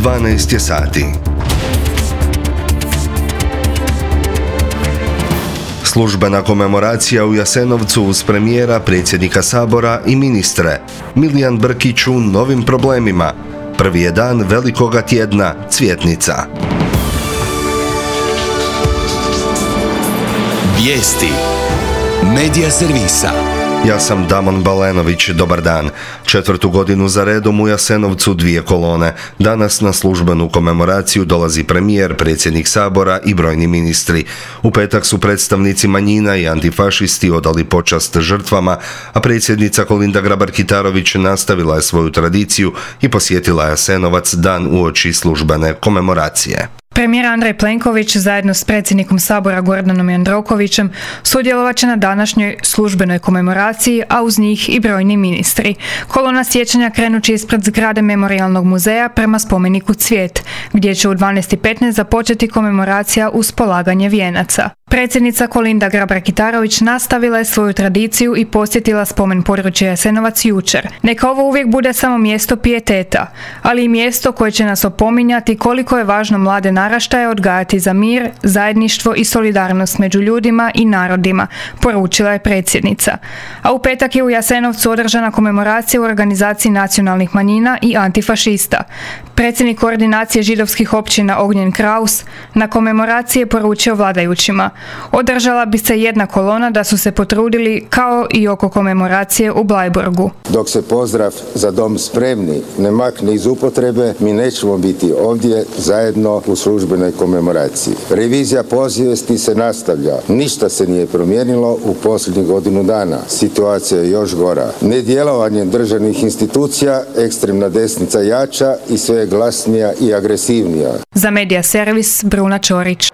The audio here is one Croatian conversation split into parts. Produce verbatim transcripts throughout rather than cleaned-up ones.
dvanaest je sati. Službena komemoracija u Jasenovcu uz premijera, predsjednika Sabora i ministre. Milijan Brkić u novim problemima. Prvi je dan velikoga tjedna, Cvjetnica. Vijesti Medija servisa. Ja sam Damon Balenović, dobar dan. Četvrtu godinu za redom u Jasenovcu dvije kolone. Danas na službenu komemoraciju dolazi premijer, predsjednik Sabora i brojni ministri. U petak su predstavnici manjina i antifašisti odali počast žrtvama, a predsjednica Kolinda Grabar-Kitarović nastavila je svoju tradiciju i posjetila Jasenovac dan uoči službene komemoracije. Premijer Andrej Plenković zajedno s predsjednikom Sabora Gordanom Jandrokovićem sudjelovat će na današnjoj službenoj komemoraciji, a uz njih i brojni ministri. Kolona sjećanja krenut će ispred zgrade Memorijalnog muzeja prema spomeniku Cvijet, gdje će u dvanaest i petnaest započeti komemoracija uz polaganje vijenaca. Predsjednica Kolinda Grabar-Kitarović nastavila je svoju tradiciju i posjetila spomen područja Jasenovac jučer. Neka ovo uvijek bude samo mjesto pijeteta, ali i mjesto koje će nas opominjati koliko je važno mlade naraštaje odgajati za mir, zajedništvo i solidarnost među ljudima i narodima, poručila je predsjednica. A u petak je u Jasenovcu održana komemoracija u organizaciji nacionalnih manjina i antifašista. Predsjednik koordinacije židovskih općina Ognjen Kraus na komemoraciji je poručio vladajućima: održala bi se jedna kolona da su se potrudili kao i oko komemoracije u Blajburgu. Dok se pozdrav za dom spremni ne makne iz upotrebe, mi nećemo biti ovdje zajedno u službenoj komemoraciji. Revizija pozivesti se nastavlja. Ništa se nije promijenilo u posljednjih godinu dana. Situacija je još gora. Nedjelovanje državnih institucija, ekstremna desnica jača i sve je glasnija i agresivnija. Za Medija servis Bruna Čorić.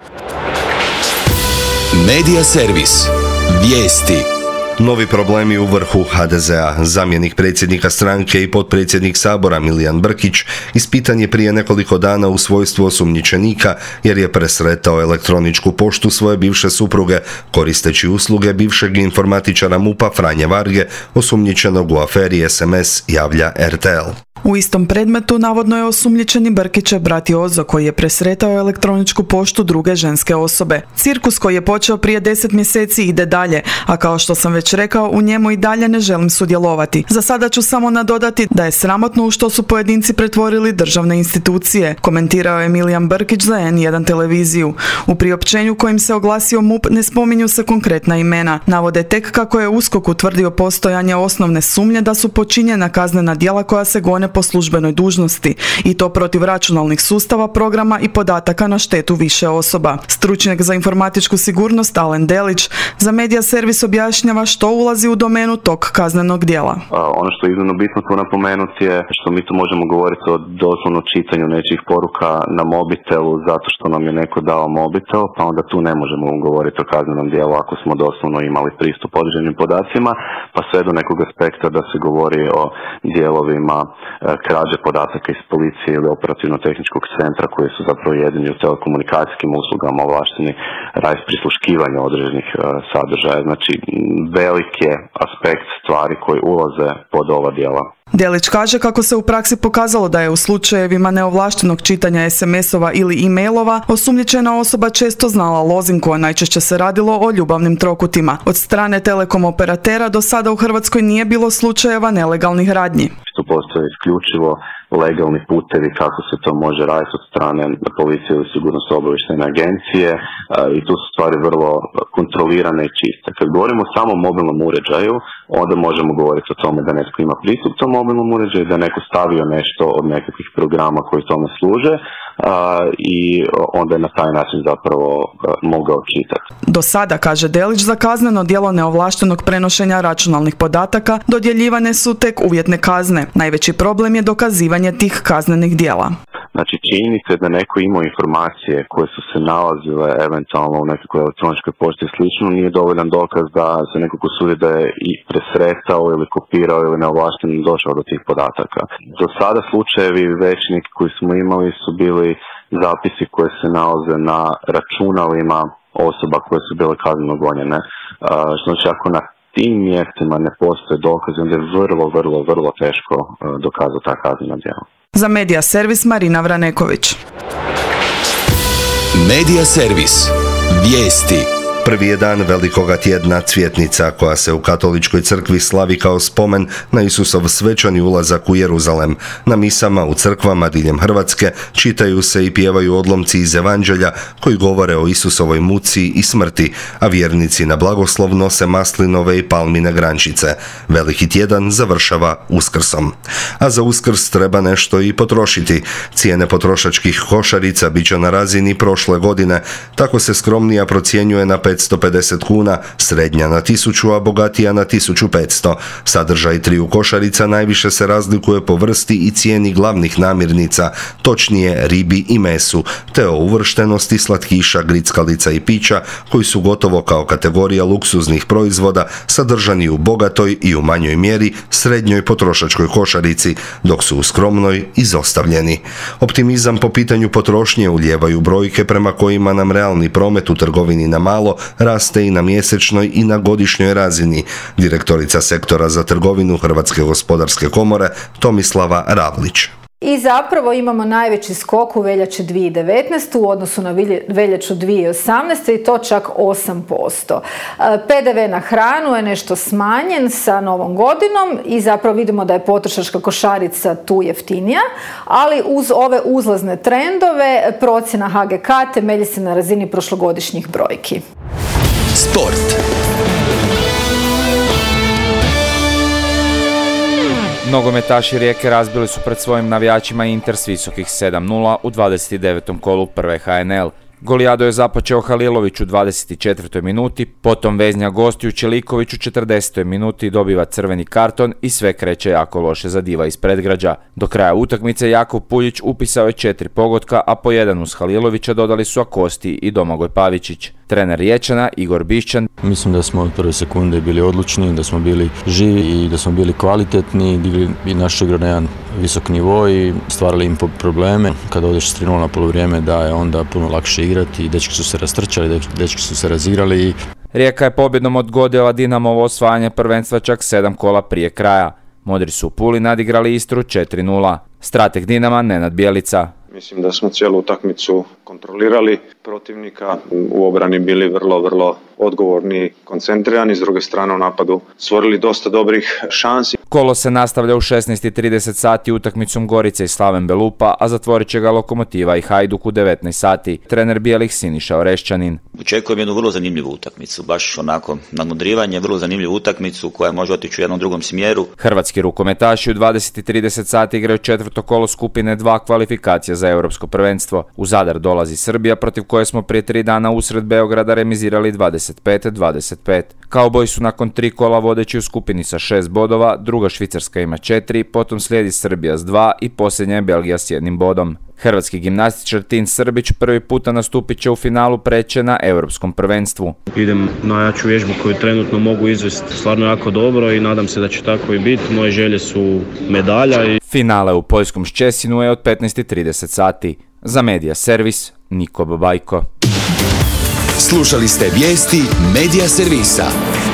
Medija servis. Vijesti. Novi problemi u vrhu ha de zea. Zamjenik predsjednika stranke i potpredsjednik Sabora Milijan Brkić ispitan je prije nekoliko dana u svojstvu osumnjičenika jer je presretao elektroničku poštu svoje bivše supruge koristeći usluge bivšeg informatičara MUP-a Franje Varge, osumnjičenog u aferi es em es, javlja er te el. U istom predmetu navodno je osumnjičeni Brkićev brat Jozo koji je presretao elektroničku poštu druge ženske osobe. Cirkus koji je počeo prije deset mjeseci ide dalje, a kao što sam već rekao, u njemu i dalje ne želim sudjelovati. Za sada ću samo nadodati da je sramotno u što su pojedinci pretvorili državne institucije, komentirao je Milijan Brkić za en jedan televiziju. U priopćenju kojim se oglasio MUP ne spominju se konkretna imena. Navode tek kako je USKOK utvrdio postojanje osnovne sumnje da su počinjena kaznena djela koja se gone po službenoj dužnosti, i to protiv računalnih sustava, programa i podataka na štetu više osoba. Stručnjak za informatičku sigurnost Alen Delić za Medija servis objašnjava što ulazi u domenu tog kaznenog djela. Ono što je iznimno bitno tu napomenuti je što mi tu možemo govoriti o doslovno čitanju nečijih poruka na mobitelu zato što nam je neko dao mobitel, pa onda tu ne možemo govoriti o kaznenom djelu ako smo doslovno imali pristup određenim podacima, pa sve do nekog aspekta da se govori o dijelovima krađe podataka iz policije ili operativno-tehničkog centra koji su zapravo jedini u telekomunikacijskim uslugama ovlašteni radi prisluškivanja određenih uh, sadržaja. Znači, velik je aspekt stvari koji ulaze pod ova djela. Delić kaže kako se u praksi pokazalo da je u slučajevima neovlaštenog čitanja es em esova ili e-mailova osumnjičena osoba često znala lozinku, a najčešće se radilo o ljubavnim trokutima. Od strane telekom operatera do sada u Hrvatskoj nije bilo slučajeva nelegalnih radnji. Tu postoje isključivo legalni putevi kako se to može raditi od strane policije ili sigurnosno-obavještajne agencije i tu su stvari vrlo kontrolirane i čiste. Kad govorimo samo o mobilnom uređaju, onda možemo govoriti o tome da netko ima pristup tom mobilnom uređaju, da je neko stavio nešto od nekakvih programa koji tome služe i onda je na taj način zapravo mogao čitati. Do sada, kaže Delić, za kazneno djelo neovlaštenog prenošenja računalnih podataka dodjeljivane su tek uvjetne kazne. Najveći problem je dokazivanje tih kaznenih djela. Znači, činjenica je da neko imao informacije koje su se nalazile eventualno u nekakvoj elektroničkoj pošti i slično, nije dovoljan dokaz da se neko ko sudi da je i presretao ili kopirao ili neovlašteno došao do tih podataka. Do sada slučajevi veći neki koji smo imali su bili zapisi koje se nalaze na računalima osoba koje su bile kazneno gonjene. Znači, ako na tim mjestima ne postoje dokazi, onda je vrlo, vrlo, vrlo teško dokazati ta kaznena djela. Za Medija servis Marina Vraneković. Medija servis. Vijesti. Prvi je dan Velikoga tjedna Cvjetnica, koja se u katoličkoj crkvi slavi kao spomen na Isusov svečani ulazak u Jeruzalem. Na misama u crkvama diljem Hrvatske čitaju se i pjevaju odlomci iz Evanđelja koji govore o Isusovoj muci i smrti, a vjernici na blagoslov nose maslinove i palmine grančice. Veliki tjedan završava Uskrsom. A za Uskrs treba nešto i potrošiti. Cijene potrošačkih košarica bit će na razini prošle godine, tako se skromnija procjenjuje na petsto pedeset kuna, srednja na tisuću, a bogatija na tisuću petsto. Sadržaj triju košarica najviše se razlikuje po vrsti i cijeni glavnih namirnica, točnije ribi i mesu, te o uvrštenosti slatkiša, grickalica i pića, koji su gotovo kao kategorija luksuznih proizvoda sadržani u bogatoj i u manjoj mjeri srednjoj potrošačkoj košarici, dok su u skromnoj izostavljeni. Optimizam po pitanju potrošnje ulijevaju brojke prema kojima nam realni promet u trgovini na malo raste i na mjesečnoj i na godišnjoj razini. Direktorica sektora za trgovinu Hrvatske gospodarske komore Tomislava Ravlić. I zapravo imamo najveći skok u veljači dvije tisuće devetnaeste. u odnosu na veljaču dvije tisuće osamnaeste. i to čak osam posto. P D V na hranu je nešto smanjen sa novom godinom i zapravo vidimo da je potrošačka košarica tu jeftinija, ali uz ove uzlazne trendove procjena H G K temelji se na razini prošlogodišnjih brojki. Sport. Nogometaši Rijeke razbili su pred svojim navijačima Inter s visokih sedam nula u dvadeset devetom kolu prve H N L. Golijado je započeo Halilović u dvadeset četvrtoj minuti, potom veznja gostiju Čeliković u četrdesetoj minuti dobiva crveni karton i sve kreće jako loše za diva iz predgrađa. Do kraja utakmice Jakov Puljić upisao je četiri pogotka, a po jedan uz Halilovića dodali su Akosti i Domagoj Pavičić. Trener Riječana Igor Bišćan: Mislim da smo od prve sekunde bili odlučni, da smo bili živi i da smo bili kvalitetni, digli i našu igru na jedan visok nivo i stvarali im probleme. Kada odeš s tri nula na poluvrijeme da je onda puno lakše igrati i dečki su se rastrčali, dečki su se razigrali. Rijeka je pobjedom odgodila Dinamovo osvajanje prvenstva čak sedam kola prije kraja. Modri su u Puli nadigrali Istru četiri nula. Strateg Dinama Nenad Bjelica: Mislim da smo cijelu utakmicu kontrolirali protivnika, u obrani bili vrlo, vrlo odgovorni, koncentrirani, s druge strane u napadu stvorili dosta dobrih šansi. Kolo se nastavlja u šesnaest i trideset sati utakmicom Gorice i Slaven Belupa, a zatvorit će ga Lokomotiva i Hajduk u devetnaest sati. Trener bijelih Siniša Orešćanin: Očekujem jednu vrlo zanimljivu utakmicu, baš onako nadmudrivanje, vrlo zanimljivu utakmicu koja može otići u jednom drugom smjeru. Hrvatski rukometaši u dvadeset i trideset sati igraju četvrto kolo skupine dva kvalifikacija za europsko prvenstvo. U Zadar dolazi Srbija, protiv koje smo prije tri dana usred Beograda remizirali dvadeset pet dvadeset pet. Cowboys su nakon tri kola vodeći u skupini sa šest bodova, druga Švicarska ima četiri, potom slijedi Srbija s dva i posljednja je Belgija s jednim bodom. Hrvatski gimnastičar Tin Srbić prvi puta nastupit će u finalu preće na europskom prvenstvu. Idem na jaču vježbu koju trenutno mogu izvesti stvarno jako dobro i nadam se da će tako i biti. Moje želje su medalja. I... Finale u poljskom Ščecinu je od petnaest i trideset sati. Za Medija servis Niko Babajko. Slušali ste vijesti Medija servisa.